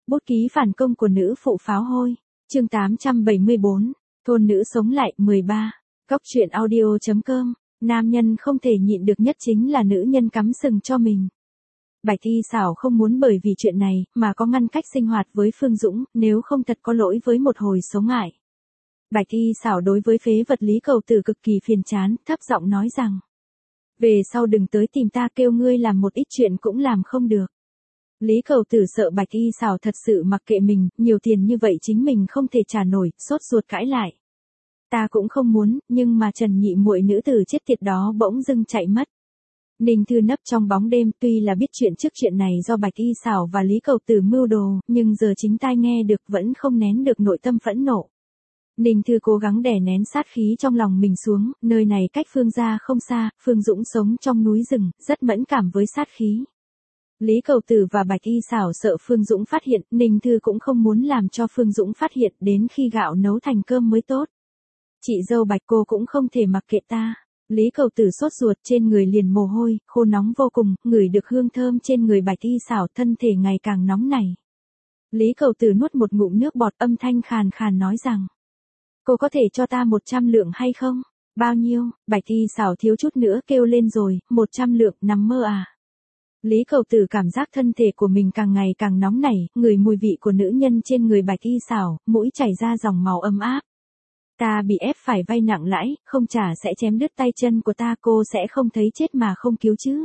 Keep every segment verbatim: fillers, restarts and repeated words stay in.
Bút ký phản công của nữ phụ pháo hôi. Chương tám trăm bảy mươi bốn. Thôn nữ sống lại mười ba. Góc truyện audio.com. Nam nhân không thể nhịn được nhất chính là nữ nhân cắm sừng cho mình. Bạch Thi Xảo không muốn bởi vì chuyện này mà có ngăn cách sinh hoạt với Phương Dũng, nếu không thật có lỗi với một hồi số ngại. Bạch Thi Xảo đối với phế vật Lý Cầu Tử cực kỳ phiền chán, thấp giọng nói rằng: về sau đừng tới tìm ta, kêu ngươi làm một ít chuyện cũng làm không được. Lý Cầu Tử sợ Bạch Thi Xảo thật sự mặc kệ mình, nhiều tiền như vậy chính mình không thể trả nổi, sốt ruột cãi lại. Ta cũng không muốn, nhưng mà Trần Nhị muội nữ tử chết tiệt đó bỗng dưng chạy mất. Ninh Thư nấp trong bóng đêm, tuy là biết chuyện trước chuyện này do Bạch Thi Xảo và Lý Cầu Tử mưu đồ, nhưng giờ chính tai nghe được vẫn không nén được nội tâm phẫn nộ. Ninh Thư cố gắng đè nén sát khí trong lòng mình xuống, nơi này cách Phương gia không xa, Phương Dũng sống trong núi rừng, rất mẫn cảm với sát khí. Lý Cầu Tử và Bạch Thi Xảo sợ Phương Dũng phát hiện, Ninh Thư cũng không muốn làm cho Phương Dũng phát hiện, đến khi gạo nấu thành cơm mới tốt. Chị dâu Bạch, cô cũng không thể mặc kệ ta. Lý Cầu Tử sốt ruột, trên người liền mồ hôi, khô nóng vô cùng, ngửi được hương thơm trên người Bạch Thi Xảo, thân thể ngày càng nóng nảy. Lý Cầu Tử nuốt một ngụm nước bọt, âm thanh khàn khàn nói rằng: cô có thể cho ta một trăm lượng hay không? Bao nhiêu? Bạch Thi Xảo thiếu chút nữa kêu lên rồi, một trăm lượng, nằm mơ à? Lý Cầu Tử cảm giác thân thể của mình càng ngày càng nóng nảy, ngửi mùi vị của nữ nhân trên người Bạch Thi Xảo, mũi chảy ra dòng máu ấm áp. Ta bị ép phải vay nặng lãi, không trả sẽ chém đứt tay chân của ta, cô sẽ không thấy chết mà không cứu chứ?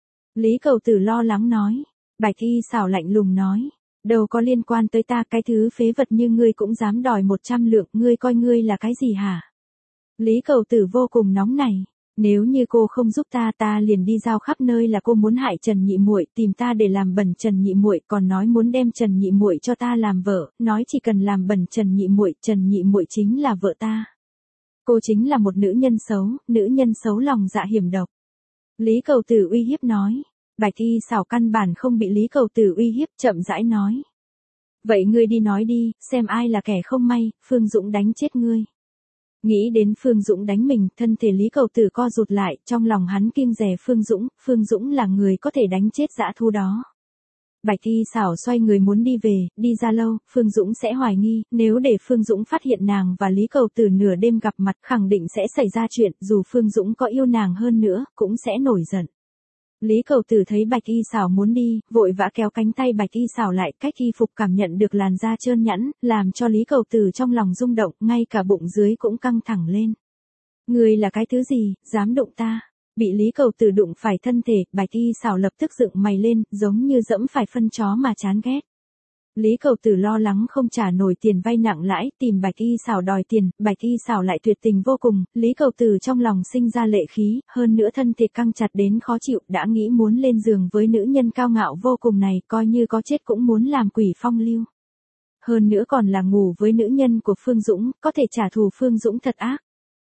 Lý Cầu Tử lo lắng nói. Bạch Thi Xảo lạnh lùng nói: đâu có liên quan tới ta, cái thứ phế vật như ngươi cũng dám đòi một trăm lượng, ngươi coi ngươi là cái gì hả? Lý Cầu Tử vô cùng nóng nảy. Nếu như cô không giúp ta, ta liền đi giao khắp nơi là cô muốn hại Trần Nhị muội, tìm ta để làm bẩn Trần Nhị muội, còn nói muốn đem Trần Nhị muội cho ta làm vợ, nói chỉ cần làm bẩn Trần Nhị muội, Trần Nhị muội chính là vợ ta. Cô chính là một nữ nhân xấu, nữ nhân xấu lòng dạ hiểm độc. Lý Cầu Tử uy hiếp nói. Bạch Thi Xảo căn bản không bị Lý Cầu Tử uy hiếp, chậm rãi nói: vậy ngươi đi nói đi, xem ai là kẻ không may, Phương Dũng đánh chết ngươi. Nghĩ đến Phương Dũng đánh mình, thân thể Lý Cầu Tử co rụt lại, trong lòng hắn kiêng dè Phương Dũng, Phương Dũng là người có thể đánh chết dã thú đó. Bạch Thi Xảo xoay người muốn đi về, đi ra lâu, Phương Dũng sẽ hoài nghi, nếu để Phương Dũng phát hiện nàng và Lý Cầu Tử nửa đêm gặp mặt, khẳng định sẽ xảy ra chuyện, dù Phương Dũng có yêu nàng hơn nữa, cũng sẽ nổi giận. Lý Cầu Tử thấy Bạch Thi Xảo muốn đi, vội vã kéo cánh tay Bạch Thi Xảo lại, cách y phục cảm nhận được làn da trơn nhẵn, làm cho Lý Cầu Tử trong lòng rung động, ngay cả bụng dưới cũng căng thẳng lên. Ngươi là cái thứ gì, dám đụng ta? Bị Lý Cầu Tử đụng phải thân thể, Bạch Thi Xảo lập tức dựng mày lên, giống như dẫm phải phân chó mà chán ghét. Lý Cầu Tử lo lắng không trả nổi tiền vay nặng lãi, tìm Bạch Thi Xảo đòi tiền, Bạch Thi Xảo lại tuyệt tình vô cùng, Lý Cầu Tử trong lòng sinh ra lệ khí, hơn nữa thân thể căng chặt đến khó chịu, đã nghĩ muốn lên giường với nữ nhân cao ngạo vô cùng này, coi như có chết cũng muốn làm quỷ phong lưu. Hơn nữa còn là ngủ với nữ nhân của Phương Dũng, có thể trả thù Phương Dũng thật ác.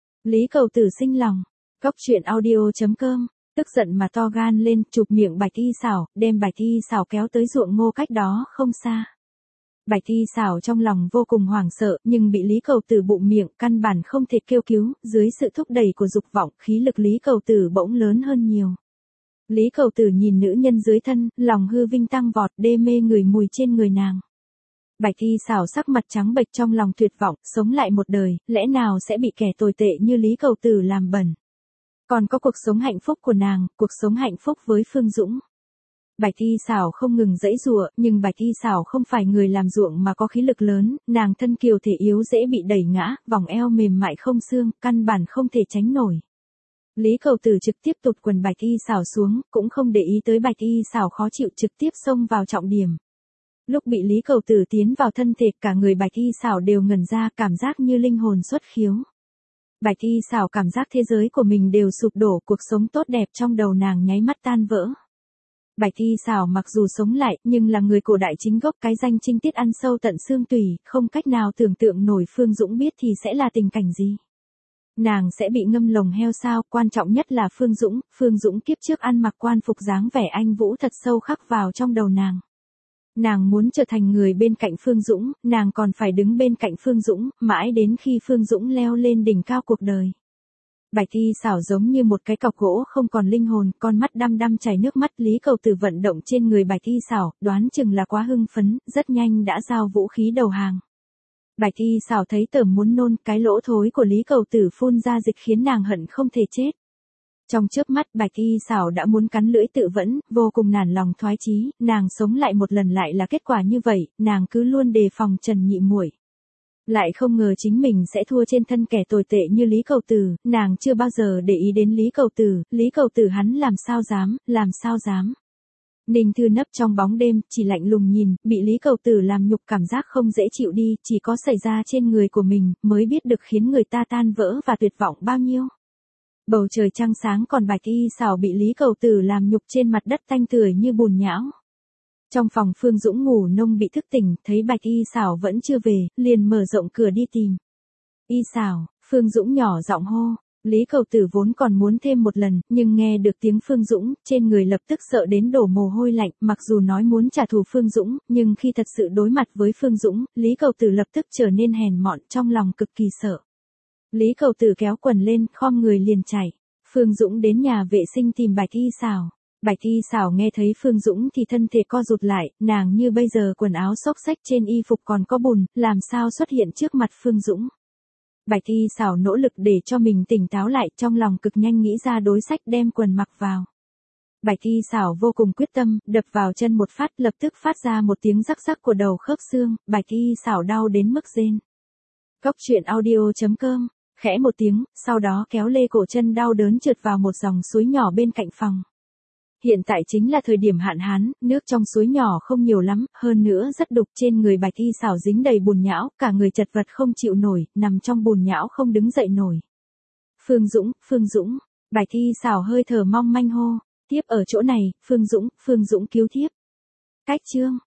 Lý Cầu Tử sinh lòng. Góc truyện audio.com. Tức giận mà to gan lên, chụp miệng Bạch Thi Xảo, đem Bạch Thi Xảo kéo tới ruộng ngô cách đó không xa. Bạch Thi Xảo trong lòng vô cùng hoảng sợ, nhưng bị Lý Cầu Tử bụng miệng, căn bản không thể kêu cứu, dưới sự thúc đẩy của dục vọng, khí lực Lý Cầu Tử bỗng lớn hơn nhiều. Lý Cầu Tử nhìn nữ nhân dưới thân, lòng hư vinh tăng vọt, đê mê người mùi trên người nàng. Bạch Thi Xảo sắc mặt trắng bệch, trong lòng tuyệt vọng, sống lại một đời, lẽ nào sẽ bị kẻ tồi tệ như Lý Cầu Tử làm bẩn. Còn có cuộc sống hạnh phúc của nàng, cuộc sống hạnh phúc với Phương Dũng. Bạch Thi Xảo không ngừng giãy giụa, nhưng Bạch Thi Xảo không phải người làm ruộng mà có khí lực lớn, nàng thân kiều thể yếu dễ bị đẩy ngã, vòng eo mềm mại không xương, căn bản không thể tránh nổi. Lý Cầu Tử trực tiếp tụt quần Bạch Thi Xảo xuống, cũng không để ý tới Bạch Thi Xảo khó chịu, trực tiếp xông vào trọng điểm. Lúc bị Lý Cầu Tử tiến vào thân thể, cả người Bạch Thi Xảo đều ngẩn ra, cảm giác như linh hồn xuất khiếu. Bạch Thi Xảo cảm giác thế giới của mình đều sụp đổ, cuộc sống tốt đẹp trong đầu nàng nháy mắt tan vỡ. Bạch Thi Xảo mặc dù sống lại, nhưng là người cổ đại chính gốc, cái danh trinh tiết ăn sâu tận xương tủy, không cách nào tưởng tượng nổi Phương Dũng biết thì sẽ là tình cảnh gì. Nàng sẽ bị ngâm lồng heo sao, quan trọng nhất là Phương Dũng, Phương Dũng kiếp trước ăn mặc quan phục dáng vẻ anh vũ thật sâu khắc vào trong đầu nàng. Nàng muốn trở thành người bên cạnh Phương Dũng, nàng còn phải đứng bên cạnh Phương Dũng, mãi đến khi Phương Dũng leo lên đỉnh cao cuộc đời. Bạch Thi Xảo giống như một cái cọc gỗ không còn linh hồn, con mắt đăm đăm chảy nước mắt. Lý Cầu Tử vận động trên người Bạch Thi Xảo, đoán chừng là quá hưng phấn, rất nhanh đã giao vũ khí đầu hàng. Bạch Thi Xảo thấy tởm muốn nôn, cái lỗ thối của Lý Cầu Tử phun ra dịch khiến nàng hận không thể chết. Trong chớp mắt Bạch Thi Xảo đã muốn cắn lưỡi tự vẫn, vô cùng nản lòng thoái chí, nàng sống lại một lần lại là kết quả như vậy, nàng cứ luôn đề phòng Trần Nhị Muội. Lại không ngờ chính mình sẽ thua trên thân kẻ tồi tệ như Lý Cầu Tử, nàng chưa bao giờ để ý đến Lý Cầu Tử, Lý Cầu Tử hắn làm sao dám, làm sao dám. Ninh Thư nấp trong bóng đêm, chỉ lạnh lùng nhìn, bị Lý Cầu Tử làm nhục cảm giác không dễ chịu đi, chỉ có xảy ra trên người của mình, mới biết được khiến người ta tan vỡ và tuyệt vọng bao nhiêu. Bầu trời trăng sáng còn Bạch Thi Xảo bị Lý Cầu Tử làm nhục trên mặt đất tanh tưởi như bùn nhão. Trong phòng Phương Dũng ngủ nông bị thức tỉnh, thấy Bạch Y Xảo vẫn chưa về, liền mở rộng cửa đi tìm. Y Xảo, Phương Dũng nhỏ giọng hô. Lý Cầu Tử vốn còn muốn thêm một lần, nhưng nghe được tiếng Phương Dũng, trên người lập tức sợ đến đổ mồ hôi lạnh, mặc dù nói muốn trả thù Phương Dũng, nhưng khi thật sự đối mặt với Phương Dũng, Lý Cầu Tử lập tức trở nên hèn mọn, trong lòng cực kỳ sợ. Lý Cầu Tử kéo quần lên, khom người liền chạy. Phương Dũng đến nhà vệ sinh tìm Bạch Y Xảo. Bạch Thi Xảo nghe thấy Phương Dũng thì thân thể co rụt lại, nàng như bây giờ quần áo xốc xách trên y phục còn có bùn, làm sao xuất hiện trước mặt Phương Dũng. Bạch Thi Xảo nỗ lực để cho mình tỉnh táo lại, trong lòng cực nhanh nghĩ ra đối sách đem quần mặc vào. Bạch Thi Xảo vô cùng quyết tâm, đập vào chân một phát lập tức phát ra một tiếng rắc rắc của đầu khớp xương, Bạch Thi Xảo đau đến mức rên. Cốc truyện audio chấm com, khẽ một tiếng, sau đó kéo lê cổ chân đau đớn trượt vào một dòng suối nhỏ bên cạnh phòng. Hiện tại chính là thời điểm hạn hán, nước trong suối nhỏ không nhiều lắm, hơn nữa rất đục, trên người Bạch Thi Xảo dính đầy bùn nhão, cả người chật vật không chịu nổi, nằm trong bùn nhão không đứng dậy nổi. Phương Dũng, Phương Dũng, Bạch Thi Xảo hơi thở mong manh hô, tiếp ở chỗ này, Phương Dũng, Phương Dũng cứu tiếp. Cách chương